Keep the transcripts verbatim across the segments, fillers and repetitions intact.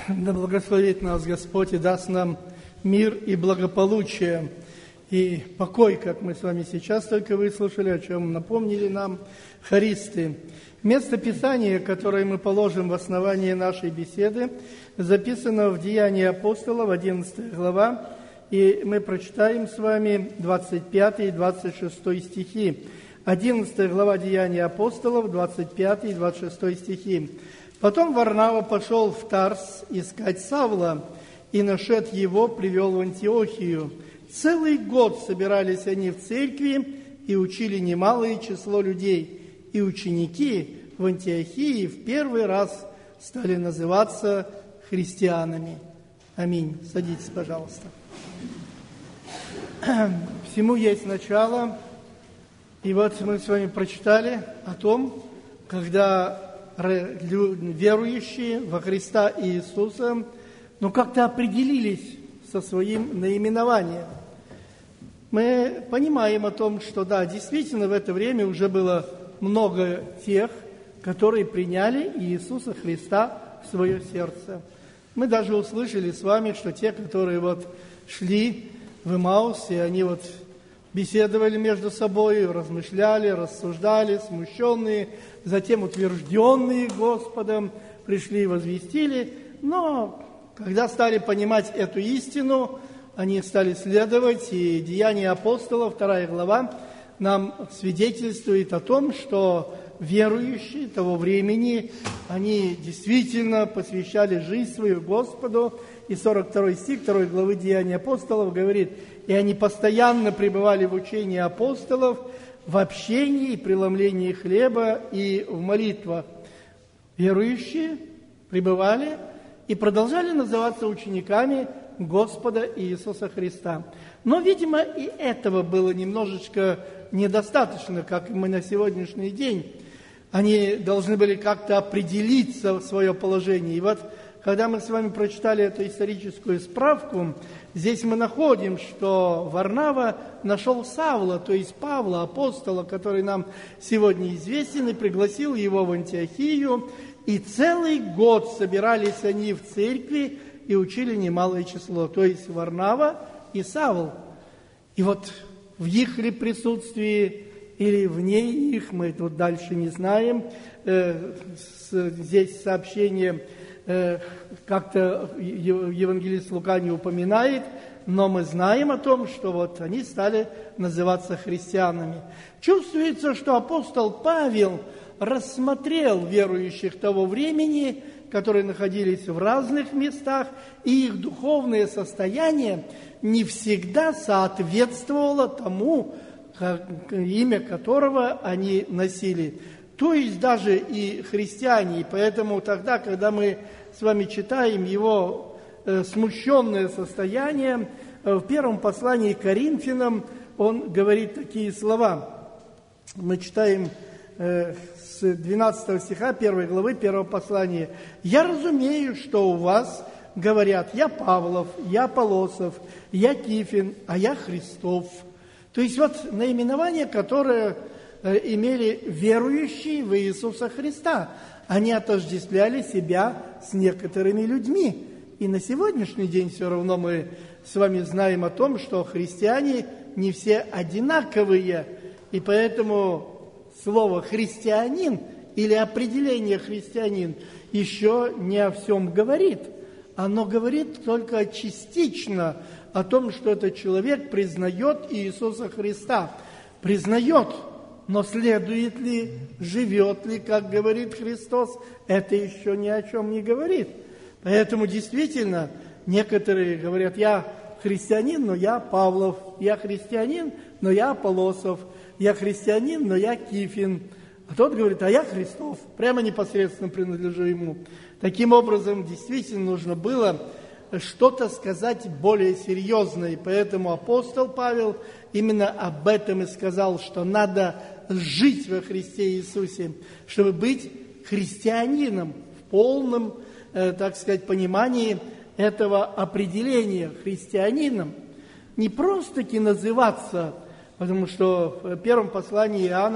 Да благословит нас Господь и даст нам мир и благополучие, и покой, как мы с вами сейчас только выслушали, о чем напомнили нам хористы. Место Писания, которое мы положим в основание нашей беседы, записано в Деянии апостолов, одиннадцатая глава, и мы прочитаем с вами двадцать пятый и двадцать шестой стихи. одиннадцатая глава Деяний апостолов, двадцать пятый и двадцать шестой стихи. «Потом Варнава пошел в Тарс искать Савла, и, нашед его, привел в Антиохию. Целый год собирались они в церкви и учили немалое число людей. И ученики в Антиохии в первый раз стали называться христианами». Аминь. Садитесь, пожалуйста. Всему есть начало. И вот мы с вами прочитали о том, когда верующие во Христа Иисуса, но как-то определились со своим наименованием. Мы понимаем о том, что да, действительно в это время уже было много тех, которые приняли Иисуса Христа в свое сердце. Мы даже услышали с вами, что те, которые вот шли в Эмаус, и они вот беседовали между собой, размышляли, рассуждали, смущенные, затем утвержденные Господом, пришли и возвестили. Но когда стали понимать эту истину, они стали следовать, и Деяния апостолов, вторая глава, нам свидетельствует о том, что верующие того времени, они действительно посвящали жизнь свою Господу. И сорок второй стих второй главы Деяний апостолов говорит: «И они постоянно пребывали в учении апостолов, в общении и преломлении хлеба и в молитвах». Верующие пребывали и продолжали называться учениками Господа Иисуса Христа. Но, видимо, и этого было немножечко недостаточно, как мы на сегодняшний день. Они должны были как-то определиться в свое положение. И вот, когда мы с вами прочитали эту историческую справку, здесь мы находим, что Варнава нашел Савла, то есть Павла, апостола, который нам сегодня известен, и пригласил его в Антиохию. И целый год собирались они в церкви и учили немалое число, то есть Варнава и Савл. И вот в их ли присутствии или вне их, мы тут дальше не знаем, э, с, здесь сообщение э, как-то евангелист Лука не упоминает, но мы знаем о том, что вот они стали называться христианами. Чувствуется, что апостол Павел рассмотрел верующих того времени, которые находились в разных местах, и их духовное состояние не всегда соответствовало тому, имя которого они носили. То есть даже и христиане. И поэтому тогда, когда мы с вами читаем его э, смущенное состояние, э, в первом послании к Коринфянам он говорит такие слова. Мы читаем э, с двенадцатого стиха первой главы первого послания. «Я разумею, что у вас говорят: я Павлов, я Аполлосов, я Кифин, а я Христов». То есть вот наименование, которое э, имели верующие в Иисуса Христа. Они отождествляли себя с некоторыми людьми. И на сегодняшний день все равно мы с вами знаем о том, что христиане не все одинаковые. И поэтому слово «христианин» или определение «христианин» еще не о всем говорит. Оно говорит только частично о том, что этот человек признает Иисуса Христа. Признает, но следует ли, живет ли, как говорит Христос, это еще ни о чем не говорит. Поэтому действительно некоторые говорят: я христианин, но я Павлов, я христианин, но я Аполлосов, я христианин, но я Кифин. А тот говорит: а я Христов, прямо непосредственно принадлежу ему. Таким образом, действительно нужно было что-то сказать более серьезное. И поэтому апостол Павел именно об этом и сказал, что надо жить во Христе Иисусе, чтобы быть христианином в полном, э, так сказать, понимании этого определения христианином. Не просто-таки называться, потому что в первом послании Иоанна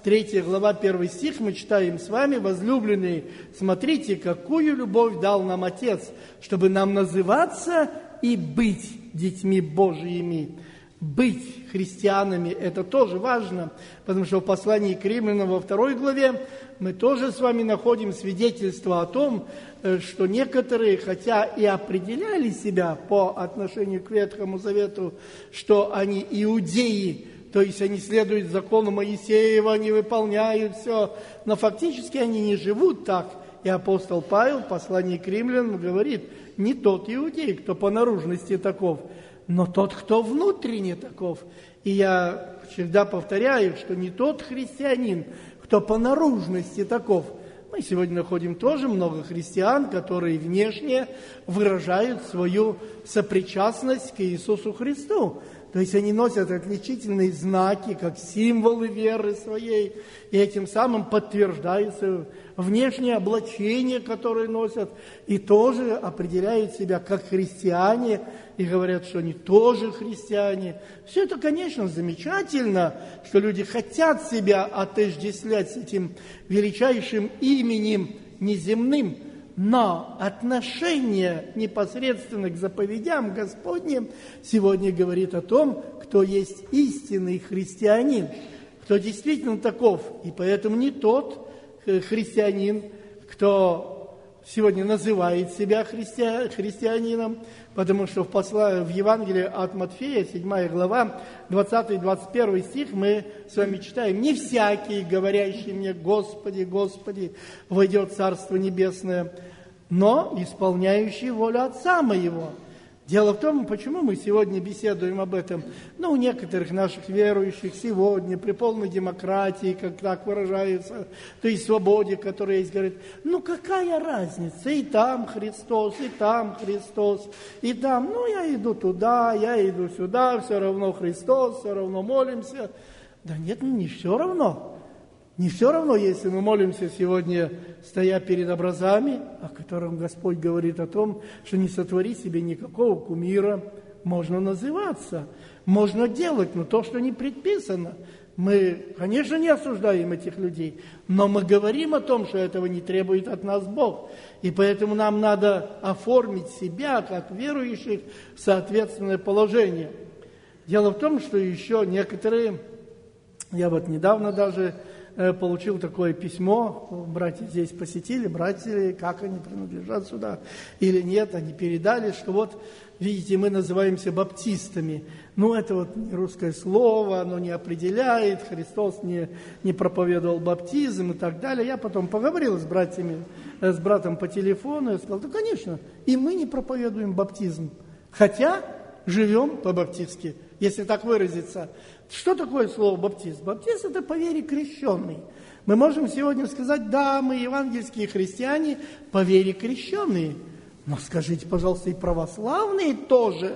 третья глава, первый стих, мы читаем с вами: «Возлюбленные, смотрите, какую любовь дал нам Отец, чтобы нам называться и быть детьми Божиими». Быть христианами – это тоже важно, потому что в послании к Римлянам во второй главе мы тоже с вами находим свидетельство о том, что некоторые, хотя и определяли себя по отношению к Ветхому Завету, что они иудеи, то есть они следуют закону Моисеева, они выполняют все, но фактически они не живут так. И апостол Павел в послании к Римлянам говорит: не тот иудей, кто по наружности таков, но тот, кто внутренне таков. И я всегда повторяю, что не тот христианин, кто по наружности таков. Мы сегодня находим тоже много христиан, которые внешне выражают свою сопричастность к Иисусу Христу. То есть они носят отличительные знаки, как символы веры своей, и этим самым подтверждается внешнее облачение, которое носят, и тоже определяют себя как христиане, и говорят, что они тоже христиане. Все это, конечно, замечательно, что люди хотят себя отождествлять с этим величайшим именем неземным, но отношение непосредственно к заповедям Господним сегодня говорит о том, кто есть истинный христианин, кто действительно таков. И поэтому не тот христианин, кто сегодня называет себя христи... христианином, потому что в, посла... в Евангелии от Матфея, седьмая глава, двадцатый-двадцать первый стих, мы с вами читаем: «Не всякий, говорящий мне: Господи, Господи, войдет в Царство Небесное, но исполняющий волю Отца Моего». Дело в том, почему мы сегодня беседуем об этом. Ну, у некоторых наших верующих сегодня при полной демократии, как так выражаются, то есть свободе, которая есть, говорит: ну какая разница, и там Христос, и там Христос, и там, ну я иду туда, я иду сюда, все равно Христос, все равно молимся. Да нет, не все равно. Не все равно, если мы молимся сегодня, стоя перед образами, о котором Господь говорит о том, что не сотвори себе никакого кумира, можно называться, можно делать, но то, что не предписано. Мы, конечно, не осуждаем этих людей, но мы говорим о том, что этого не требует от нас Бог. И поэтому нам надо оформить себя, как верующих, в соответственное положение. Дело в том, что еще некоторые, я вот недавно даже получил такое письмо, братья здесь посетили, братья, как они принадлежат сюда или нет, они передали, что вот, видите, мы называемся баптистами. Ну, это вот не русское слово, оно не определяет, Христос не, не проповедовал баптизм и так далее. Я потом поговорил с братьями, с братом по телефону, и сказал: да, конечно, и мы не проповедуем баптизм, хотя живем по-баптистски, если так выразиться. Что такое слово баптист? Баптист – это по вере крещенный. Мы можем сегодня сказать: да, мы евангельские христиане, по вере крещенные. Но скажите, пожалуйста, и православные тоже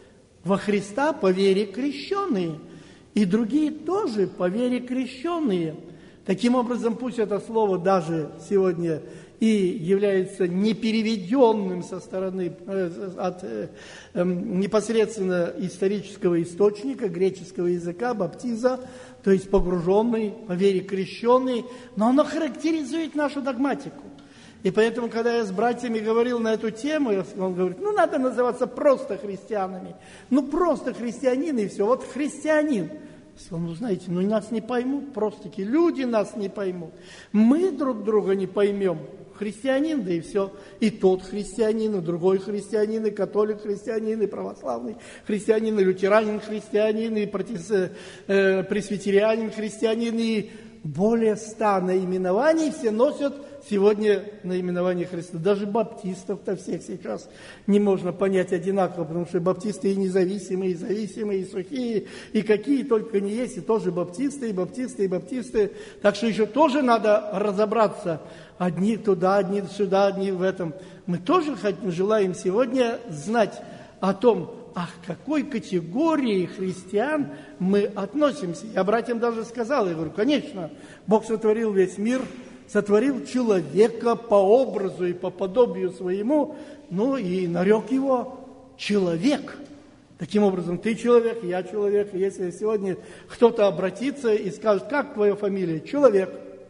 во Христа по вере крещенные. И другие тоже по вере крещенные. Таким образом, пусть это слово даже сегодня и является непереведенным со стороны, э, от э, э, непосредственно исторического источника, греческого языка, баптиза, то есть погруженный, по вере крещенный, но оно характеризует нашу догматику. И поэтому, когда я с братьями говорил на эту тему, он говорит: ну, надо называться просто христианами. Ну, просто христианин и все. Вот христианин. Ну, знаете, ну нас не поймут, просто-таки люди нас не поймут. Мы друг друга не поймем. Христианин, да и все. И тот христианин, и другой христианин, и католик христианин, и православный христианин, и лютеранин христианин, и протес... э, пресвитерианин христианин, и более ста наименований все носят сегодня наименование Христа. Даже баптистов-то всех сейчас не можно понять одинаково, потому что баптисты и независимые, и зависимые, и сухие, и какие только не есть, и тоже баптисты, и баптисты, и баптисты. Так что еще тоже надо разобраться. Одни туда, одни сюда, одни в этом. Мы тоже желаем сегодня знать о том, а к какой категории христиан мы относимся. Я братьям даже сказал, я говорю: конечно, Бог сотворил весь мир, сотворил человека по образу и по подобию своему, ну и нарек его человек. Таким образом, ты человек, я человек. Если сегодня кто-то обратится и скажет, как твоя фамилия? Человек.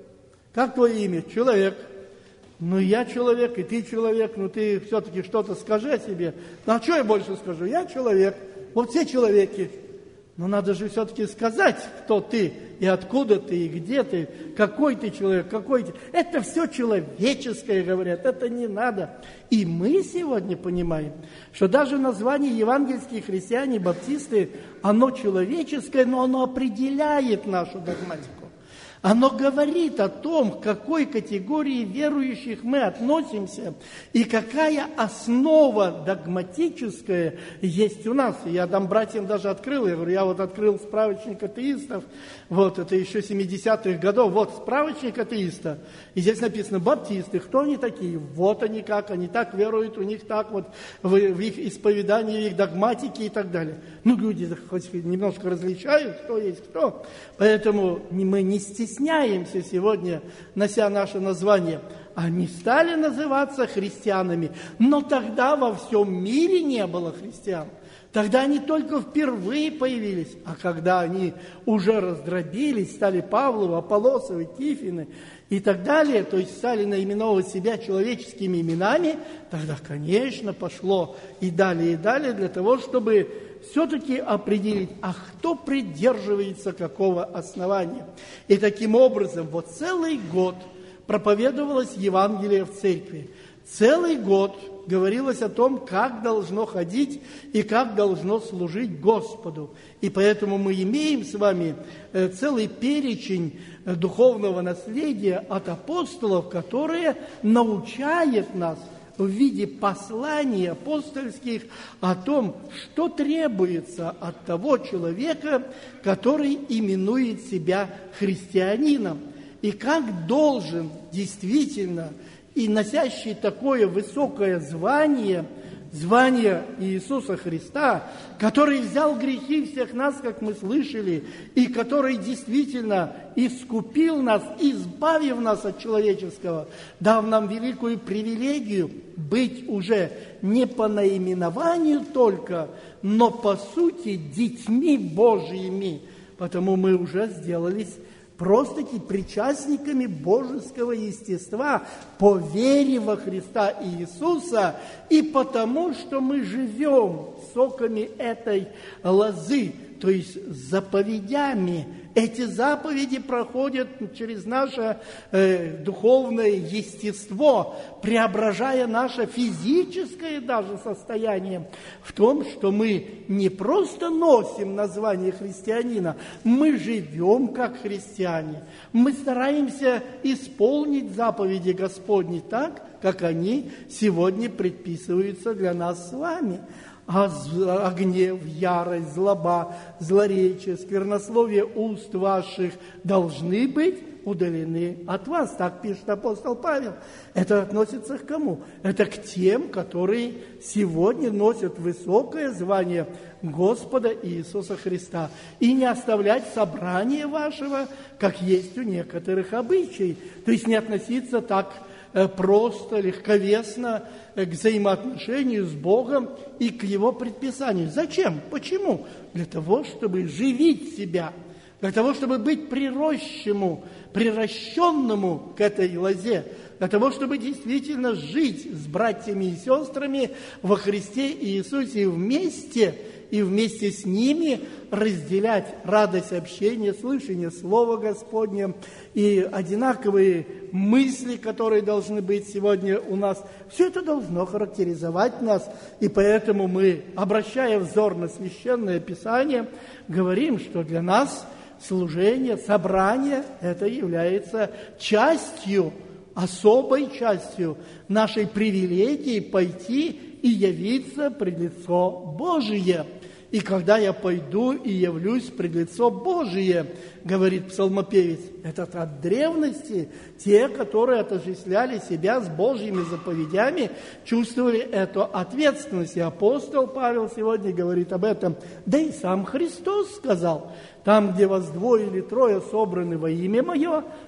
Как твое имя? Человек. Ну, я человек, и ты человек, ну, ты все-таки что-то скажи о себе. Ну, а что я больше скажу? Я человек. Вот все человеки. Но надо же все-таки сказать, кто ты, и откуда ты, и где ты, какой ты человек, какой ты. Это все человеческое, говорят, это не надо. И мы сегодня понимаем, что даже название евангельские христиане, баптисты, оно человеческое, но оно определяет нашу догматику. Оно говорит о том, к какой категории верующих мы относимся и какая основа догматическая есть у нас. Я там братьям даже открыл, я говорю, я вот открыл справочник атеистов, вот это еще семидесятых годов, вот справочник атеиста, и здесь написано баптисты, кто они такие? Вот они как, они так веруют, у них так вот в, в их исповедании, в их догматике и так далее. Ну, люди хоть немножко различают, кто есть кто, поэтому мы не стесняемся. Стесняемся сегодня, нося наше название. Они стали называться христианами, но тогда во всем мире не было христиан. Тогда они только впервые появились. А когда они уже раздробились, стали Павловы, Аполлосовы, Кифины и так далее, то есть стали наименовывать себя человеческими именами, тогда, конечно, пошло и далее, и далее для того, чтобы все-таки определить, а кто придерживается какого основания. И таким образом, вот целый год проповедовалось Евангелие в церкви. Целый год говорилось о том, как должно ходить и как должно служить Господу. И поэтому мы имеем с вами целый перечень духовного наследия от апостолов, которые научают нас в виде посланий апостольских о том, что требуется от того человека, который именует себя христианином, и как должен действительно и носящий такое высокое звание, звание Иисуса Христа, который взял грехи всех нас, как мы слышали, и который действительно искупил нас, избавив нас от человеческого, дав нам великую привилегию быть уже не по наименованию только, но по сути детьми Божьими, потому мы уже сделались просто-таки причастниками божеского естества по вере во Христа Иисуса и потому, что мы живем соками этой лозы, то есть заповедями. Эти заповеди проходят через наше э, духовное естество, преображая наше физическое даже состояние в том, что мы не просто носим название христианина, мы живем как христиане. Мы стараемся исполнить заповеди Господни так, как они сегодня предписываются для нас с вами. А, а гнев, ярость, злоба, злоречие, сквернословие уст ваших должны быть удалены от вас. Так пишет апостол Павел. Это относится к кому? Это к тем, которые сегодня носят высокое звание Господа Иисуса Христа. И не оставлять собрание вашего, как есть у некоторых обычаев. То есть не относиться так просто, легковесно к взаимоотношению с Богом и к Его предписанию. Зачем? Почему? Для того, чтобы живить себя, для того, чтобы быть приросшему, приращенному к этой лозе, для того, чтобы действительно жить с братьями и сестрами во Христе Иисусе вместе, и вместе с ними разделять радость общения, слышания Слова Господня и одинаковые мысли, которые должны быть сегодня у нас. Все это должно характеризовать нас, и поэтому мы, обращая взор на Священное Писание, говорим, что для нас служение, собрание – это является частью, особой частью нашей привилегии пойти и явиться пред лицо Божие. И когда я пойду и явлюсь пред лицо Божие, говорит псалмопевец, это от древности те, которые отождествляли себя с Божьими заповедями, чувствовали эту ответственность. И апостол Павел сегодня говорит об этом. Да и сам Христос сказал, там, где вас двое или трое собраны во имя Мое,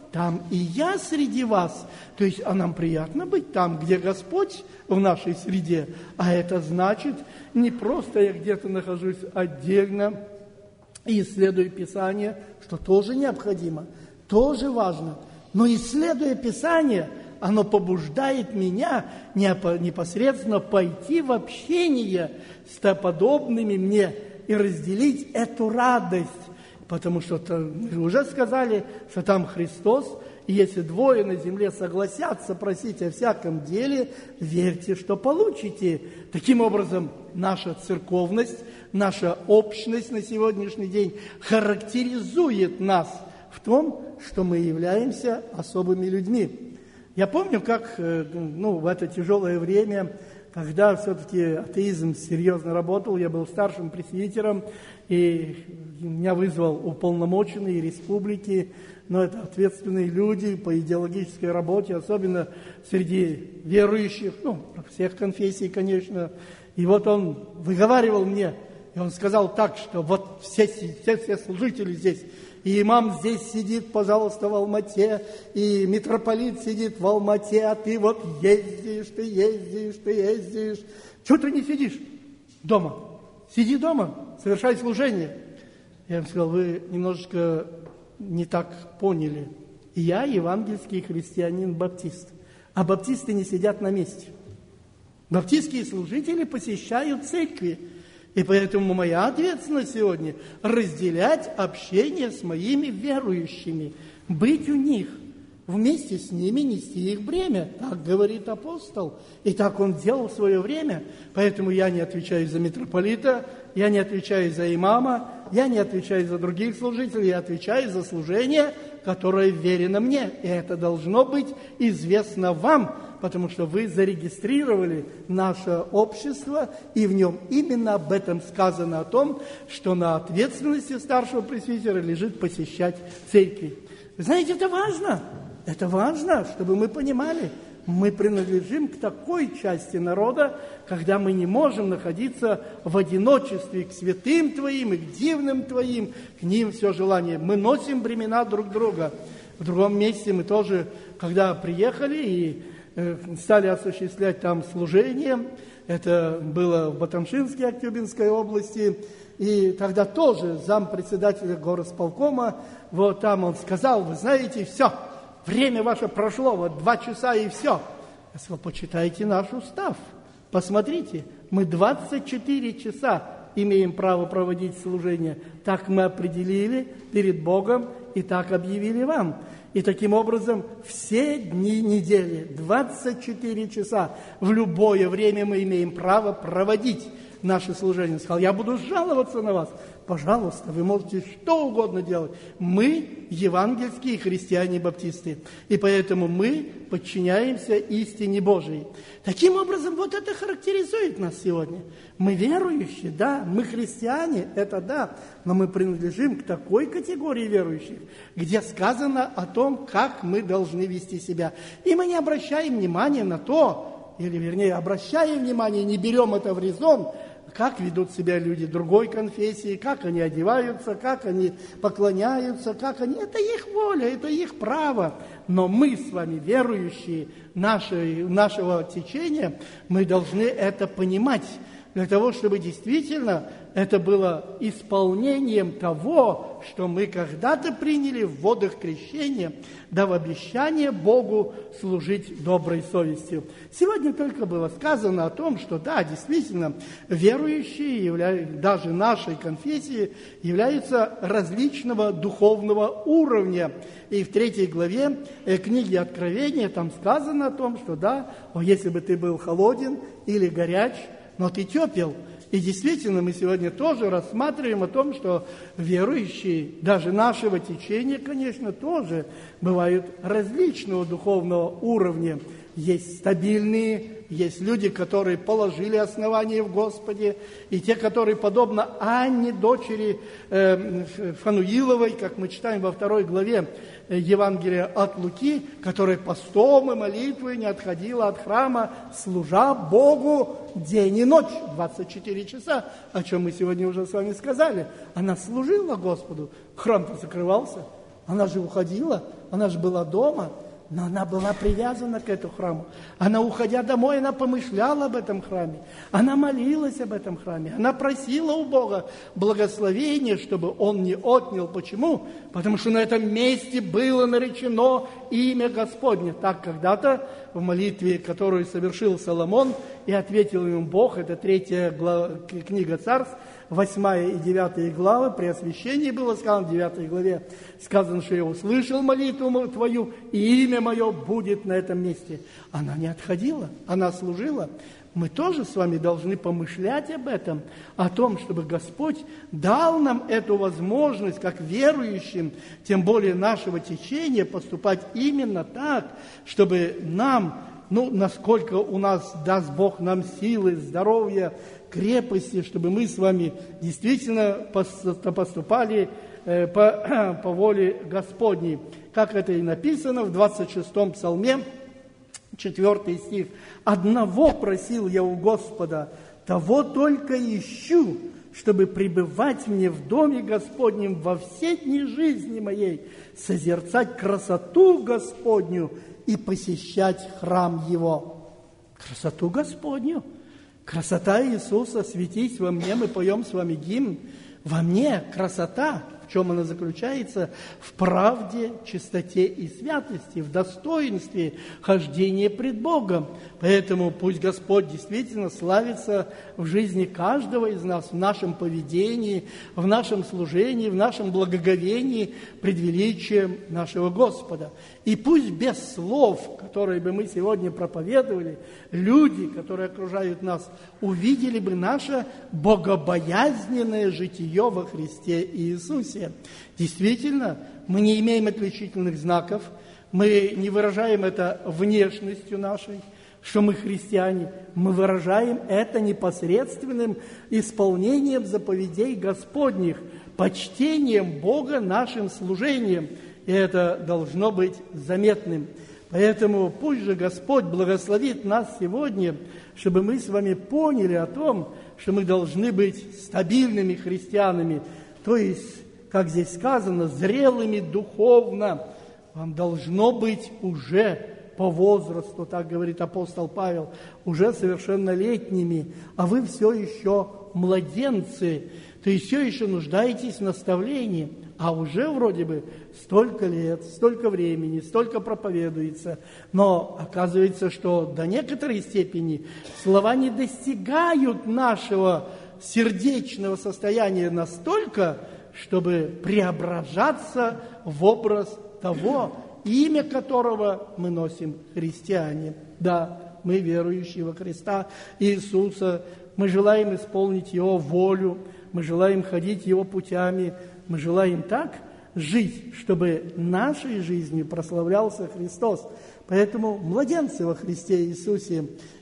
там и я среди вас. То есть, а нам приятно быть там, где Господь в нашей среде. А это значит, не просто я где-то нахожусь отдельно и исследую Писание, что тоже необходимо, тоже важно. Но исследуя Писание, оно побуждает меня непосредственно пойти в общение с подобными мне и разделить эту радость. Потому что мы уже сказали, что там Христос, и если двое на земле согласятся просить о всяком деле, верьте, что получите. Таким образом, наша церковность, наша общность на сегодняшний день характеризует нас в том, что мы являемся особыми людьми. Я помню, как ну, в это тяжелое время, когда все-таки атеизм серьезно работал, я был старшим пресвитером, и меня вызвал уполномоченный республики, но это ответственные люди по идеологической работе, особенно среди верующих, ну, всех конфессий, конечно. И вот он выговаривал мне, и он сказал так, что вот все, все, все служители здесь, и имам здесь сидит, пожалуйста, в Алмате, и митрополит сидит в Алмате, а ты вот ездишь, ты ездишь, ты ездишь. Чего ты не сидишь дома? Сиди дома, совершай служение. Я ему сказал, вы немножечко не так поняли. Я евангельский христианин-баптист, а баптисты не сидят на месте. Баптистские служители посещают церкви. И поэтому моя ответственность сегодня – разделять общение с моими верующими, быть у них, вместе с ними нести их бремя. Так говорит апостол. И так он делал в свое время. Поэтому я не отвечаю за митрополита, я не отвечаю за имама, я не отвечаю за других служителей, я отвечаю за служение, которое верено мне. И это должно быть известно вам, потому что вы зарегистрировали наше общество, и в нем именно об этом сказано, о том, что на ответственности старшего пресвитера лежит посещать церкви. Вы знаете, это важно. Это важно, чтобы мы понимали, мы принадлежим к такой части народа, когда мы не можем находиться в одиночестве к святым Твоим и к дивным Твоим, к ним все желание. Мы носим бремена друг друга. В другом месте мы тоже, когда приехали и стали осуществлять там служение. Это было в Батамшинской, Актюбинской области. И тогда тоже зампредседателя горосполкома, вот там он сказал, вы знаете, все, время ваше прошло, вот два часа и все. Я сказал, почитайте наш устав, посмотрите, мы двадцать четыре часа имеем право проводить служение. Так мы определили перед Богом и так объявили вам. И таким образом все дни недели, двадцать четыре часа, в любое время мы имеем право проводить наше служение. Он сказал, я буду жаловаться на вас. Пожалуйста, вы можете что угодно делать. Мы евангельские христиане-баптисты, и поэтому мы подчиняемся истине Божией. Таким образом, вот это характеризует нас сегодня. Мы верующие, да, мы христиане, это да, но мы принадлежим к такой категории верующих, где сказано о том, как мы должны вести себя. И мы не обращаем внимания на то, или вернее, обращаем внимание, не берем это в резон, как ведут себя люди другой конфессии, как они одеваются, как они поклоняются, как они... Это их воля, это их право. Но мы с вами, верующие нашей, нашего течения, мы должны это понимать, для того, чтобы действительно это было исполнением того, что мы когда-то приняли в водах крещения, дав обещание Богу служить доброй совестью. Сегодня только было сказано о том, что да, действительно, верующие, явля... даже нашей конфессии, являются различного духовного уровня. И в третьей главе книги Откровения там сказано о том, что да, о, если бы ты был холоден или горяч, но ты тепел. И действительно, мы сегодня тоже рассматриваем о том, что верующие, даже нашего течения, конечно, тоже бывают различного духовного уровня. Есть стабильные, есть люди, которые положили основание в Господе, и те, которые, подобно Анне, дочери э, Фануиловой, как мы читаем во второй главе Евангелия от Луки, которая постом и молитвой не отходила от храма, служа Богу день и ночь, двадцать четыре часа, о чем мы сегодня уже с вами сказали. Она служила Господу, храм-то закрывался, она же уходила, она же была дома, но она была привязана к этому храму. Она, уходя домой, она помышляла об этом храме. Она молилась об этом храме. Она просила у Бога благословения, чтобы Он не отнял. Почему? Потому что на этом месте было наречено имя Господне. Так когда-то в молитве, которую совершил Соломон, и ответил ему Бог, это третья глава, книга Царств, восьмая и девятая главы, при освящении было сказано, в девятой главе сказано, что я услышал молитву твою, и имя мое будет на этом месте. Она не отходила, она служила. Мы тоже с вами должны помышлять об этом, о том, чтобы Господь дал нам эту возможность, как верующим, тем более нашего течения, поступать именно так, чтобы нам, ну, насколько у нас даст Бог нам силы, здоровья, крепости, чтобы мы с вами действительно поступали по, по воле Господней. Как это и написано в двадцать шестом псалме, четвёртый стих. «Одного просил я у Господа, того только ищу, чтобы пребывать мне в доме Господнем во все дни жизни моей, созерцать красоту Господню и посещать храм Его». Красоту Господню. Красота Иисуса, светись во мне, мы поем с вами гимн. Во мне красота. В чем она заключается? В правде, чистоте и святости, в достоинстве хождения пред Богом. Поэтому пусть Господь действительно славится в жизни каждого из нас, в нашем поведении, в нашем служении, в нашем благоговении пред величием нашего Господа. И пусть без слов, которые бы мы сегодня проповедовали, люди, которые окружают нас, увидели бы наше богобоязненное житие во Христе Иисусе. Действительно, мы не имеем отличительных знаков, мы не выражаем это внешностью нашей, что мы христиане, мы выражаем это непосредственным исполнением заповедей Господних, почтением Бога нашим служением, и это должно быть заметным. Поэтому пусть же Господь благословит нас сегодня, чтобы мы с вами поняли о том, что мы должны быть стабильными христианами, то есть, как здесь сказано, зрелыми духовно. Вам должно быть уже по возрасту, так говорит апостол Павел, уже совершеннолетними, а вы все еще младенцы, то есть все еще нуждаетесь в наставлении, а уже вроде бы столько лет, столько времени, столько проповедуется, но оказывается, что до некоторой степени слова не достигают нашего сердечного состояния настолько, чтобы преображаться в образ того, имя которого мы носим христиане. Да, мы верующие во Христа Иисуса, мы желаем исполнить Его волю, мы желаем ходить Его путями, мы желаем так жить, чтобы нашей жизнью прославлялся Христос. Поэтому младенцы во Христе Иисусе,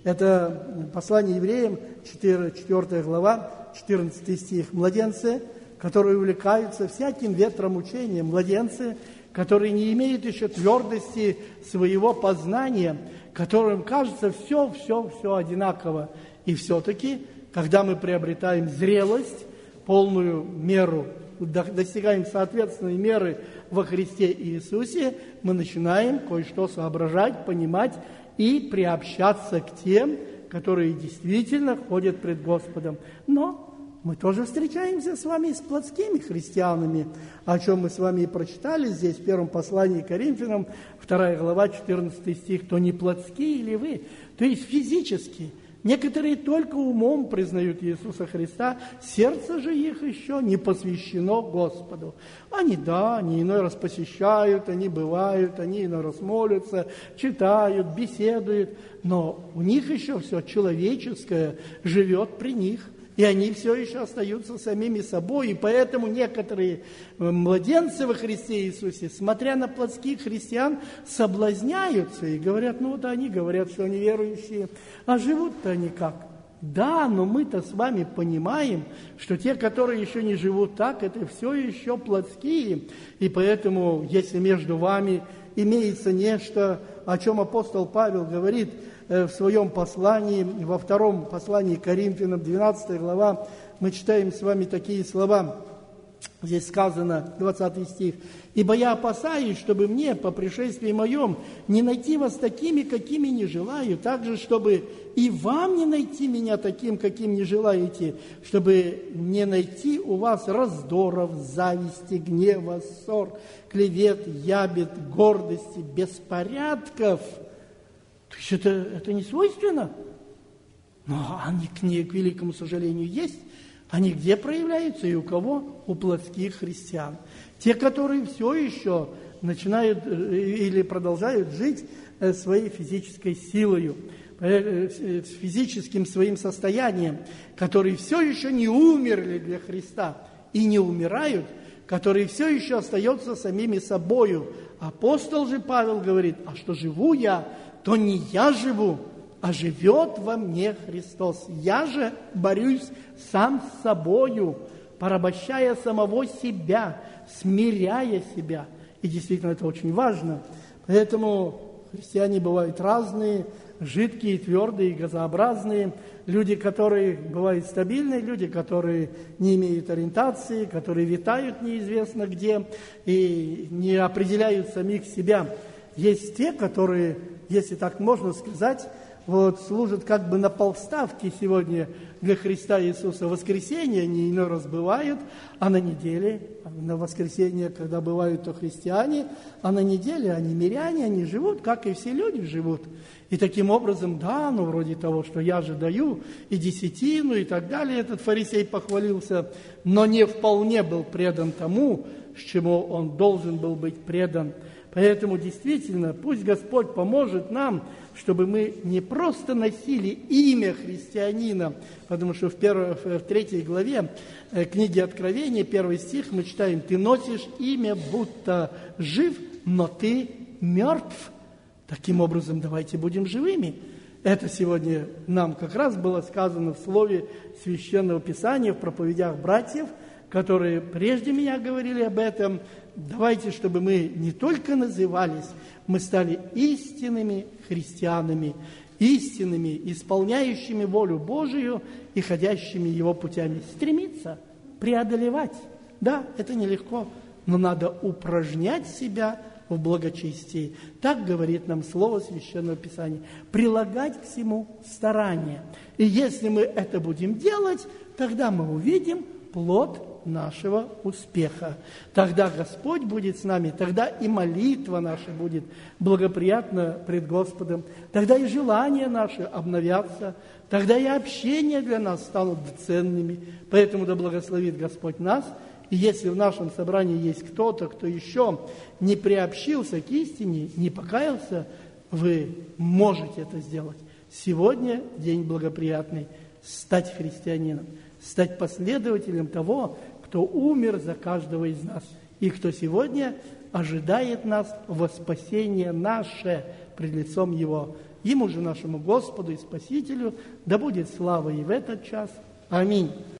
это послание евреям, четвёртая глава, четырнадцатый стих. Младенцы, которые увлекаются всяким ветром учения, младенцы, которые не имеют еще твердости своего познания, которым кажется все, все, все одинаково. И все-таки, когда мы приобретаем зрелость, полную меру, достигаем соответственной меры во Христе Иисусе, мы начинаем кое-что соображать, понимать и приобщаться к тем, которые действительно ходят пред Господом. Но мы тоже встречаемся с вами с плотскими христианами, о чем мы с вами и прочитали здесь в первом послании к Коринфянам, вторая глава, четырнадцатый стих. «То не плотские ли вы?» То есть физически. Некоторые только умом признают Иисуса Христа, сердце же их еще не посвящено Господу. Они, да, они иной раз посещают, они бывают, они иной раз молятся, читают, беседуют, но у них еще все человеческое живет при них. И они все еще остаются самими собой. И поэтому некоторые младенцы во Христе Иисусе, смотря на плотских христиан, соблазняются и говорят, ну вот они говорят, что они верующие, а живут-то они как? Да, но мы-то с вами понимаем, что те, которые еще не живут так, это все еще плотские. И поэтому, если между вами имеется нечто, о чем апостол Павел говорит в своем послании, во втором послании к Коринфянам, двенадцатая глава, мы читаем с вами такие слова. Здесь сказано, двадцатый стих, «Ибо я опасаюсь, чтобы мне по пришествии моем не найти вас такими, какими не желаю, также, чтобы и вам не найти меня таким, каким не желаете, чтобы не найти у вас раздоров, зависти, гнева, ссор, клевет, ябед, гордости, беспорядков». То есть это, это не свойственно, но они к ней, к великому сожалению, есть. Они где проявляются и у кого? У плотских христиан. Те, которые все еще начинают или продолжают жить своей физической силой, физическим своим состоянием, которые все еще не умерли для Христа и не умирают, которые все еще остаются самими собою. Апостол же Павел говорит, а что живу я, то не я живу, а живет во мне Христос. Я же борюсь сам с собою, порабощая самого себя, смиряя себя. И действительно это очень важно. Поэтому христиане бывают разные, жидкие, твердые, газообразные. Люди, которые бывают стабильные, люди, которые не имеют ориентации, которые витают неизвестно где и не определяют самих себя. Есть те, которые, если так можно сказать, вот, служат как бы на полставки сегодня для Христа Иисуса. В воскресенье они иной раз бывают, а на неделе, на воскресенье, когда бывают то христиане, а на неделе они миряне, они живут, как и все люди живут. И таким образом, да, ну вроде того, что я же даю и десятину, и так далее, этот фарисей похвалился, но не вполне был предан тому, с чему он должен был быть предан. Поэтому действительно, пусть Господь поможет нам, чтобы мы не просто носили имя христианина, потому что в, первой, в третьей главе книги Откровения, первый стих, мы читаем, «Ты носишь имя, будто жив, но ты мертв». Таким образом, давайте будем живыми. Это сегодня нам как раз было сказано в слове Священного Писания, в проповедях братьев, которые прежде меня говорили об этом. Давайте, чтобы мы не только назывались, мы стали истинными христианами, истинными, исполняющими волю Божию и ходящими Его путями. Стремиться, преодолевать. Да, это нелегко, но надо упражнять себя в благочестии. Так говорит нам слово Священного Писания. Прилагать к всему старание. И если мы это будем делать, тогда мы увидим плод нашего успеха. Тогда Господь будет с нами, тогда и молитва наша будет благоприятна пред Господом, тогда и желания наши обновятся, тогда и общения для нас станут ценными. Поэтому да благословит Господь нас. И если в нашем собрании есть кто-то, кто еще не приобщился к истине, не покаялся, вы можете это сделать. Сегодня день благоприятный. Стать христианином, стать последователем того, кто умер за каждого из нас, и кто сегодня ожидает нас во спасение наше пред лицом Его. Ему же, нашему Господу и Спасителю, да будет слава и в этот час. Аминь.